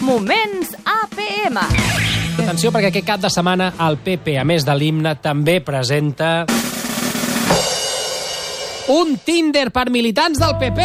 Moments APM. Atenció, perquè aquest cap de setmana el PP, a més de l'himne, també presenta un Tinder per militants del PP!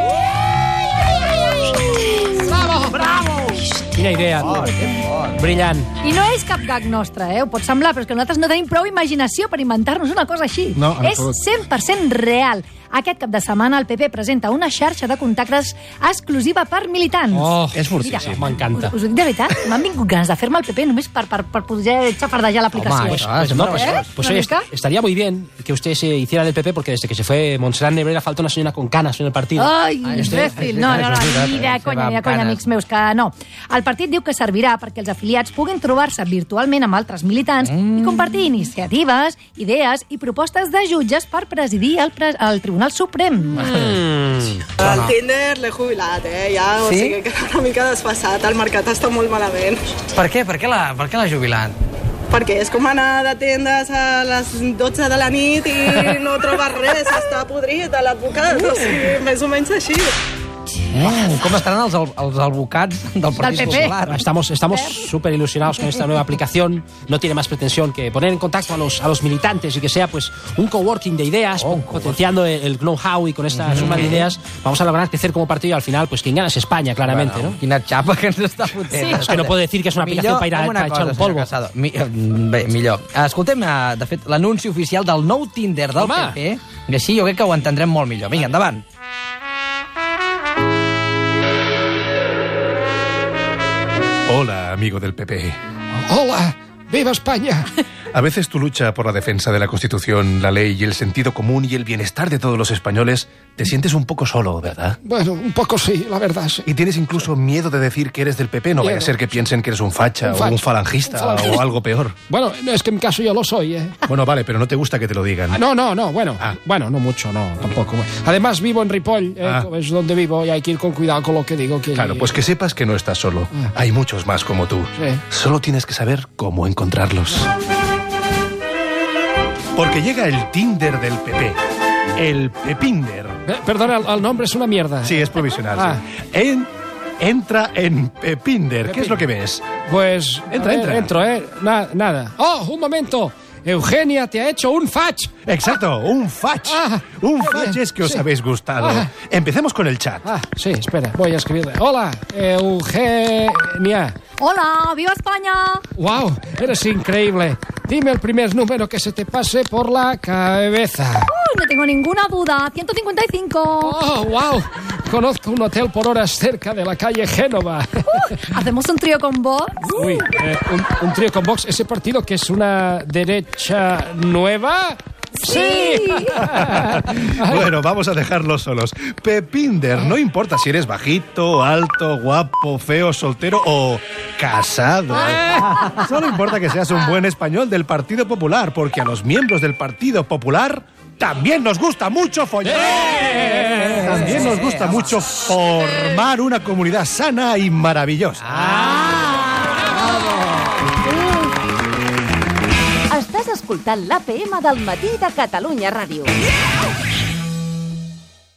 Bravo! Bravo! Quina idea. Brillant. I no és cap gag nostre, ho pot semblar, però és que nosaltres no tenim prou imaginació per inventar-nos una cosa així. No, és 100% real. Aquest cap de setmana el PP presenta una xarxa de contactes exclusiva per militants. Oh, És fortíssim. m'encanta. Us ho dic de veritat, m'han vingut ganes de fer-me el PP només per poder xafardejar l'aplicació. Home, això, No, ¿Eh? pues ¿Una oye, mica? estaría muy bien que usted se hiciera del PP, porque desde que se fue Montserrat Nebrera falta una señora con canas en el partido. Ai, usted- imbècil. No, ni de conya, amics meus, que no. El partit diu que servirà perquè els afiliats puguin trobar-se virtualment amb altres militants i compartir iniciatives, idees i propostes de jutges per presidir el Tribunal Suprem. El Tinder l'he jubilat, ja, o Sí? sigui que queda una mica desfasat, el mercat està molt malament. Per què? Per què l'ha jubilat? Perquè és com anar de tendes a les 12 de la nit i no trobes res, està podrit a l'advocat, o sigui, més o menys així. Com estaran els advocats del Partit Del PP. Popular? Estamos súper ilusionados con esta nueva aplicación. No tiene más pretensión que poner en contacto a los militantes y que sea pues un coworking de ideas, potenciando el know-how, y con esta suma de ideas vamos a lograr crecer como partido, y al final pues quien gana es España, claramente, ¿no? Quina xapa que ens està fotent. Sí. Es que no puedo decir que es una aplicación para ir fem una a echar un cosa, polvo. senyor Casado. Bé, millor. Escoltem, de fet, l'anunci oficial del nou Tinder del Home. PP, i així jo crec que ho entendrem molt millor. Vinga, endavant. Hola, amigo del PP. Hola, viva España. A veces tu lucha por la defensa de la Constitución, la ley y el sentido común y el bienestar de todos los españoles te sientes un poco solo, ¿verdad? Bueno, un poco sí, la verdad, sí. Y tienes incluso miedo de decir que eres del PP, no vaya a ser que piensen que eres un facha, o un falangista o algo peor. Bueno, no, es que en mi caso yo lo soy, Bueno, vale, pero no te gusta que te lo digan. No, bueno, Ah. bueno, no mucho, no, tampoco. Además vivo en Ripoll, Ah. es donde vivo, y hay que ir con cuidado con lo que digo. Que... Claro, pues que sepas que no estás solo. Hay muchos más como tú. Sí. Solo tienes que saber cómo encontrarlos. Porque llega el Tinder del PP. El Pepinder. Perdona, el nombre es una mierda. Sí, es provisional. Ah. Sí. Entra en Pepinder. ¿Qué es lo que ves? Pues... Entra, a ver, entra. Entro, nada. ¡Oh, un momento! Eugenia te ha hecho un fach. Exacto, un fach. Ah, Un fach es que os sí. habéis gustado. Ah. Empecemos con el chat. Sí, espera, voy a escribirle. Hola, Eugenia. Hola, viva España. Wow, eres increíble. Dime el primer número que se te pase por la cabeza. No tengo ninguna duda, 155. Oh, wow. Conozco un hotel por horas cerca de la calle Génova. ¿Hacemos un trío con vos? Uy, un trío con Vox, ese partido que es una derecha nueva. ¡Sí! Bueno, vamos a dejarlos solos. Pepinder, no importa si eres bajito, alto, guapo, feo, soltero o casado. Solo importa que seas un buen español del Partido Popular, porque a los miembros del Partido Popular también nos gusta mucho follar. También nos gusta mucho formar una comunidad sana y maravillosa. Estàs escoltant l'APM del matí de Catalunya Ràdio.